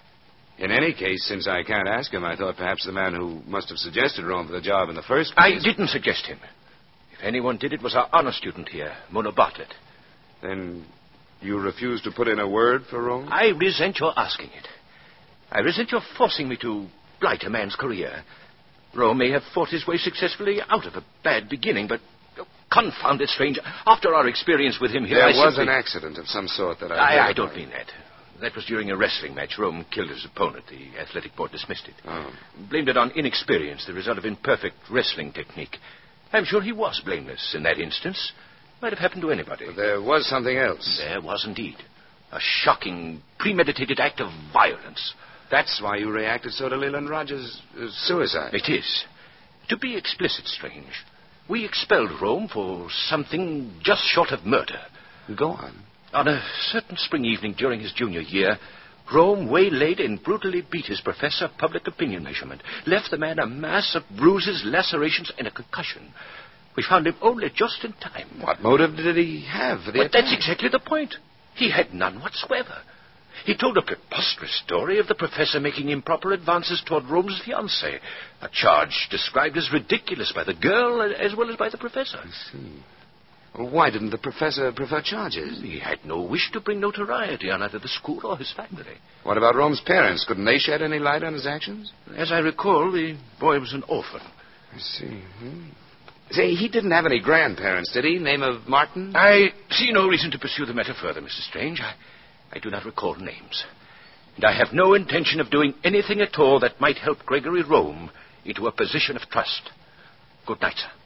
In any case, since I can't ask him, I thought perhaps the man who must have suggested Rome for the job in the first place... I didn't suggest him. If anyone did, it was our honor student here, Mona Bartlett. Then you refuse to put in a word for Rome? I resent your asking it. I resent your forcing me to blight a man's career. Rome may have fought his way successfully out of a bad beginning, but oh, confound it, Strange. After our experience with him here, there I was simply... an accident of some sort that I... I, I don't mean that. That was during a wrestling match. Rome killed his opponent. The athletic board dismissed it. Oh. Blamed it on inexperience, the result of imperfect wrestling technique. I'm sure he was blameless in that instance. Might have happened to anybody. But there was something else. There was indeed. A shocking, premeditated act of violence. That's why you reacted so to Leland Rogers' uh, suicide. It is. To be explicit, Strange, we expelled Rome for something just short of murder. Go on. On a certain spring evening during his junior year, Rome waylaid and brutally beat his professor of public opinion measurement, left the man a mass of bruises, lacerations, and a concussion. We found him only just in time. What motive did he have for the But attack? that's exactly the point. He had none whatsoever. He told a preposterous story of the professor making improper advances toward Rome's fiancée, a charge described as ridiculous by the girl as well as by the professor. I see. Well, why didn't the professor prefer charges? He had no wish to bring notoriety on either the school or his family. What about Rome's parents? Couldn't they shed any light on his actions? As I recall, the boy was an orphan. I see. Hmm. Say, he didn't have any grandparents, did he? Name of Martin? I see no reason to pursue the matter further, Mister Strange. I, I do not recall names. And I have no intention of doing anything at all that might help Gregory Rome into a position of trust. Good night, sir.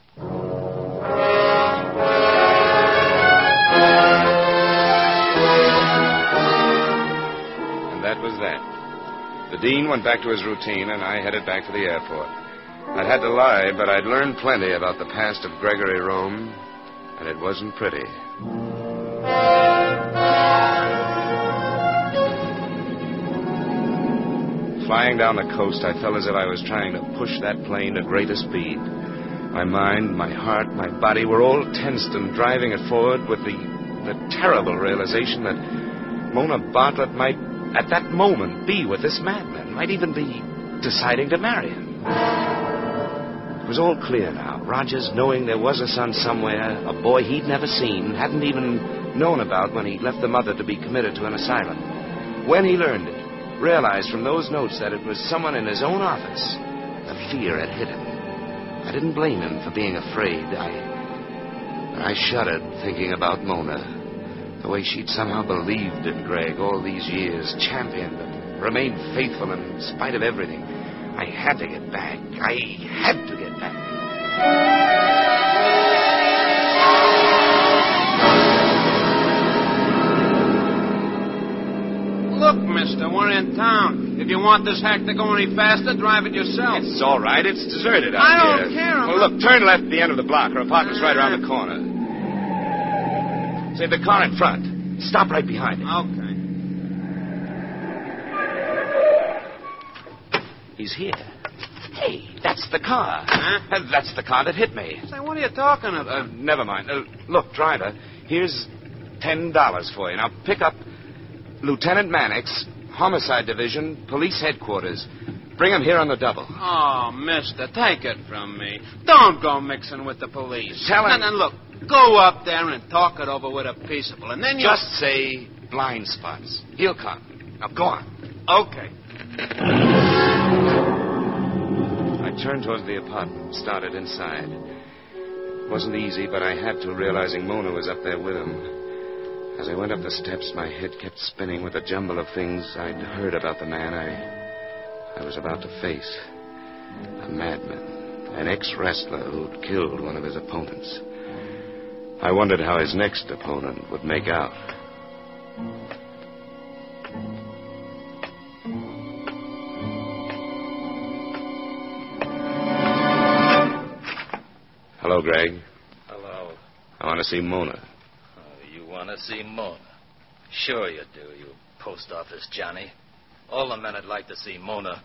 And that was that. The dean went back to his routine, and I headed back for the airport. I'd had to lie, but I'd learned plenty about the past of Gregory Rome, and it wasn't pretty. Flying down the coast, I felt as if I was trying to push that plane to greater speed. My mind, my heart, my body were all tensed and driving it forward with the, the terrible realization that Mona Bartlett might, at that moment, be with this madman, might even be deciding to marry him. It was all clear now. Rogers, knowing there was a son somewhere, a boy he'd never seen, hadn't even known about when he left the mother to be committed to an asylum. When he learned it, realized from those notes that it was someone in his own office, the fear had hit him. I didn't blame him for being afraid. I, I shuddered thinking about Mona, the way she'd somehow believed in Greg all these years, championed him, remained faithful in spite of everything. I had to get back. I had to get back. Look, mister, we're in town. If you want this hack to go any faster, drive it yourself. It's all right. It's deserted out I don't here. care. I'm Well, look, turn left at the end of the block. Her apartment's right around the corner. Say, the car in front. Stop right behind it. Okay. He's here. Hey, that That's the car. Huh? Uh, That's the car that hit me. Say, what are you talking about? Uh, never mind. Uh, look, driver, here's ten dollars for you. Now pick up Lieutenant Mannix, Homicide Division, Police Headquarters. Bring him here on the double. Oh, mister, take it from me. Don't go mixing with the police. Tell him- And then look, go up there and talk it over with a peaceable, and then you Just say blind spots. He'll come. Now go on. Okay. I turned towards the apartment, started inside. It wasn't easy, but I had to, realizing Mona was up there with him. As I went up the steps, my head kept spinning with a jumble of things I'd heard about the man I, I was about to face. A madman, an ex-wrestler who'd killed one of his opponents. I wondered how his next opponent would make out. Hello, Greg. Hello. I want to see Mona. Oh, you want to see Mona? Sure you do, you post office Johnny. All the men would like to see Mona.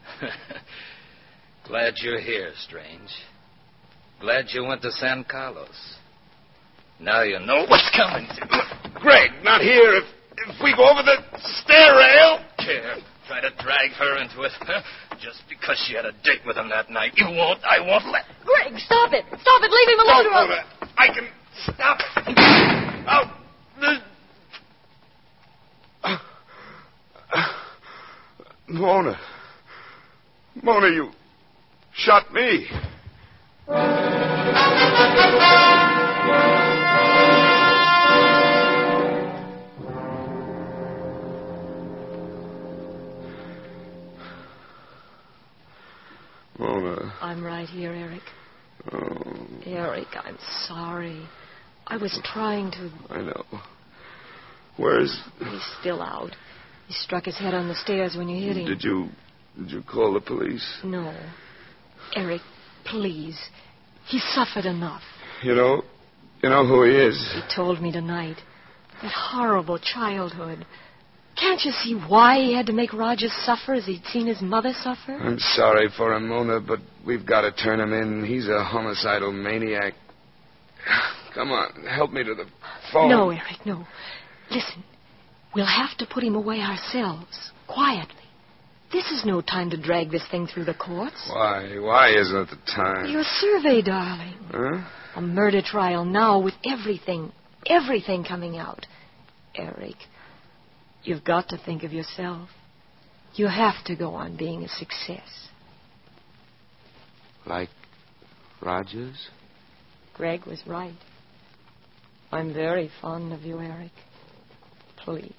Glad you're here, Strange. Glad you went to San Carlos. Now you know what's coming to. Greg, not here. If, if we go over the stair rail. Care. Try to drag her into it. Huh? Just because she had a date with him that night. You won't. I won't let. Greg, stop it. Stop it. Leave him alone. Don't, Mona. I can stop it. Oh. Mona. Mona, you shot me. Mona. I'm right here, Eric. Oh. Eric, I'm sorry. I was trying to... I know. Where's... He's still out. He struck his head on the stairs when you hit him. Did you... Did you call the police? No. Eric, please. He suffered enough. You know... You know who he is. He told me tonight. That horrible childhood. Can't you see why he had to make Rogers suffer as he'd seen his mother suffer? I'm sorry for him, Mona, but we've got to turn him in. He's a homicidal maniac. Come on, help me to the phone. No, Eric, no. Listen, we'll have to put him away ourselves, quietly. This is no time to drag this thing through the courts. Why? Why isn't it the time? Your survey, darling. Huh? A murder trial now with everything, everything coming out. Eric, you've got to think of yourself. You have to go on being a success. Like Rogers? Greg was right. I'm very fond of you, Eric. Please,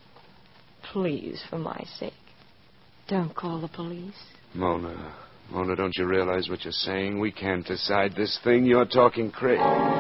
please, for my sake, don't call the police. Mona, Mona, don't you realize what you're saying? We can't decide this thing. You're talking crazy.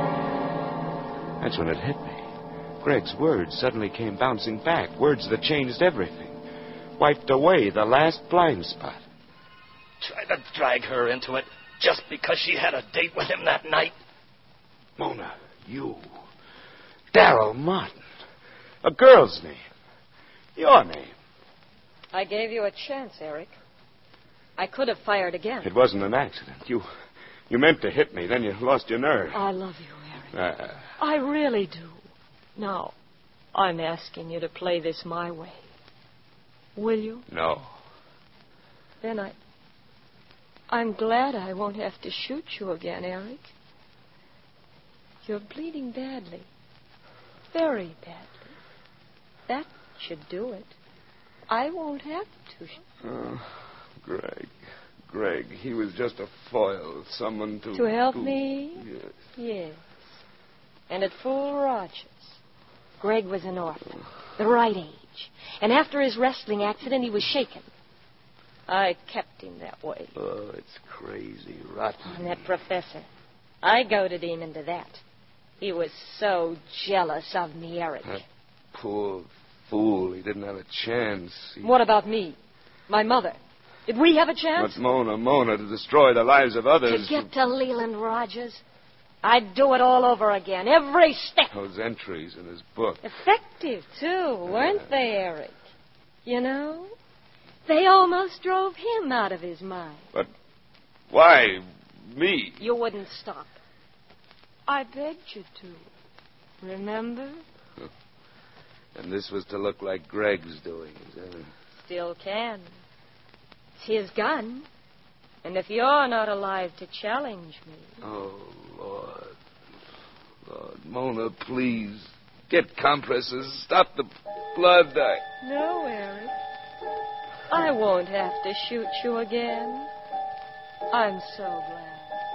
That's when it hit me. Greg's words suddenly came bouncing back, words that changed everything. Wiped away the last blind spot. Try to drag her into it just because she had a date with him that night. Mona, you. Darrell Martin. A girl's name. Your name. I gave you a chance, Eric. I could have fired again. It wasn't an accident. You you meant to hit me, then you lost your nerve. I love you, Eric. Uh, I really do. Now, I'm asking you to play this my way. Will you? No. Then I... I'm glad I won't have to shoot you again, Eric. You're bleeding badly. Very badly. That should do it. I won't have to. Oh, Greg. Greg, he was just a foil, someone to... To help to... me? Yes. Yes. And it fooled Rogers. Greg was an orphan, the right age. And after his wrestling accident, he was shaken. I kept him that way. Oh, it's crazy, rotten. And that professor, I goaded him into that. He was so jealous of me, Eric. That poor fool. He didn't have a chance. He... What about me? My mother? Did we have a chance? But Mona, Mona, to destroy the lives of others. To get to Leland Rogers? I'd do it all over again, every step. Those entries in his book. Effective, too, weren't they, Eric? You know, they almost drove him out of his mind. But Why, me? You wouldn't stop. I begged you to. Remember? And this was to look like Greg's doing, is that it? Still can. It's his gun. And if you're not alive to challenge me... Oh, Lord. Lord, Mona, please. Get compresses. Stop the blood. I... No, Eric. I won't have to shoot you again. I'm so glad.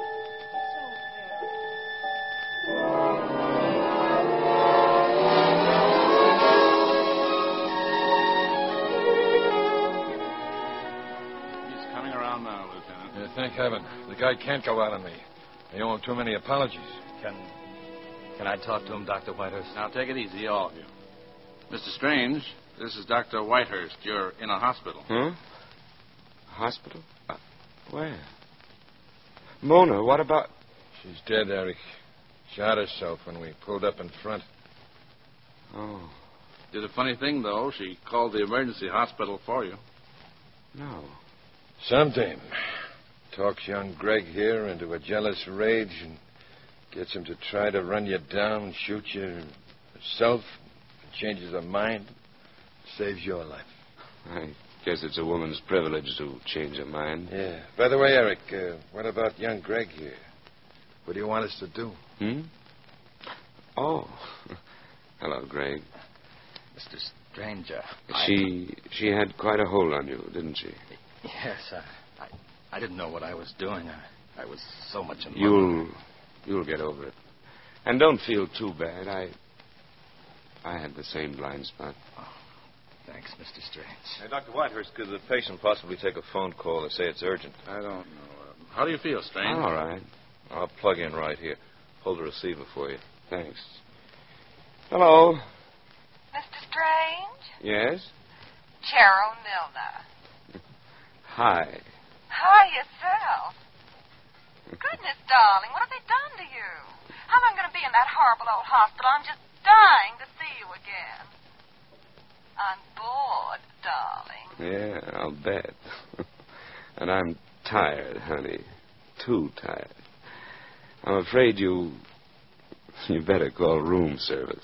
He's coming around now, Lieutenant. Yeah, thank heaven. The guy can't go out on me. I owe him too many apologies. Can can I talk to him, Doctor Whitehurst? Now, take it easy, all of you. Mister Strange, this is Doctor Whitehurst. You're in a hospital. Huh? Hospital? Uh, where? Mona, what about... She's dead, Eric. Shot herself when we pulled up in front. Oh. Did a funny thing, though. She called the emergency hospital for you. No. Something. Talks young Greg here into a jealous rage and gets him to try to run you down, shoot you herself, changes her mind, saves your life. I guess it's a woman's privilege to change her mind. Yeah. By the way, Eric, uh, what about young Greg here? What do you want us to do? Hmm? Oh. Hello, Greg. Mister Stranger. She I... she had quite a hold on you, didn't she? Yes. I, I, I didn't know what I was doing. I, I was so much in love. You'll, you'll get over it. And don't feel too bad. I... I had the same blind spot. Oh, thanks, Mister Strange. Hey, Doctor Whitehurst, could the patient possibly take a phone call and say it's urgent? I don't know. Um, how do you feel, Strange? All right. I'll plug in right here. Hold the receiver for you. Thanks. Hello. Mister Strange? Yes? Cheryl Milner. Hi. Hi, yourself. Goodness, darling, what have they done to you? How long am I going to be in that horrible old hospital? I'm just dying to see you again. I'm bored, darling. Yeah, I'll bet. And I'm tired, honey. Too tired. I'm afraid you... You better call room service.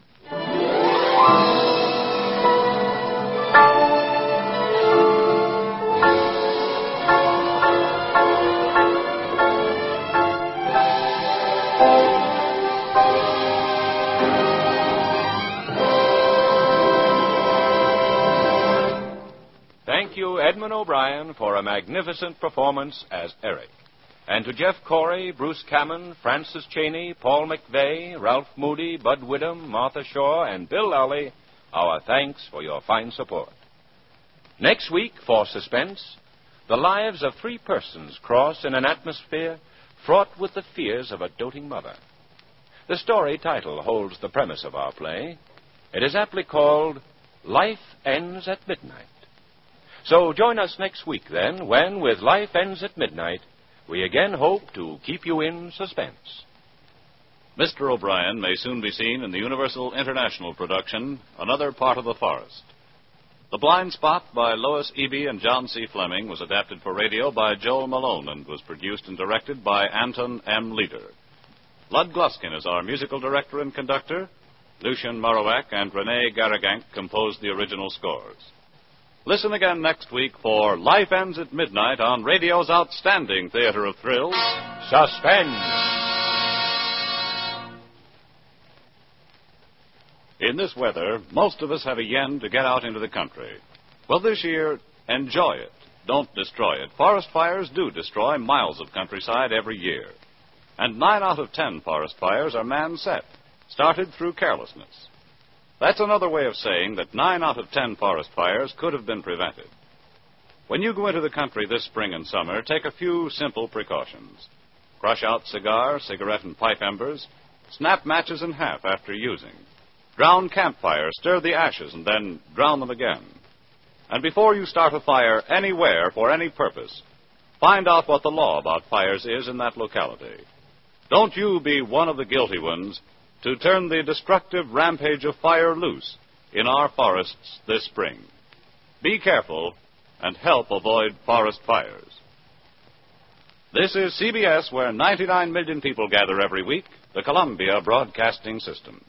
Thank you, Edmund O'Brien, for a magnificent performance as Eric. And to Jeff Corey, Bruce Cammon, Francis Cheney, Paul McVeigh, Ralph Moody, Bud Whittam, Martha Shaw, and Bill Lally, our thanks for your fine support. Next week, for Suspense, the lives of three persons cross in an atmosphere fraught with the fears of a doting mother. The story title holds the premise of our play. It is aptly called Life Ends at Midnight. So join us next week, then, when, with Life Ends at Midnight, we again hope to keep you in suspense. Mister O'Brien may soon be seen in the Universal International production, Another Part of the Forest. The Blind Spot by Lois Eby and John C. Fleming was adapted for radio by Joel Malone and was produced and directed by Anton M. Leader. Lud Gluskin is our musical director and conductor. Lucien Morawak and Rene Garrigank composed the original scores. Listen again next week for Life Ends at Midnight on radio's outstanding theater of thrills, Suspense. In this weather, most of us have a yen to get out into the country. Well, this year, enjoy it. Don't destroy it. Forest fires do destroy miles of countryside every year. And nine out of ten forest fires are man-set, started through carelessness. That's another way of saying that nine out of ten forest fires could have been prevented. When you go into the country this spring and summer, take a few simple precautions. Crush out cigar, cigarette, and pipe embers. Snap matches in half after using. Drown campfires, stir the ashes, and then drown them again. And before you start a fire anywhere for any purpose, find out what the law about fires is in that locality. Don't you be one of the guilty ones to turn the destructive rampage of fire loose in our forests this spring. Be careful and help avoid forest fires. This is C B S, where ninety-nine million people gather every week, the Columbia Broadcasting System.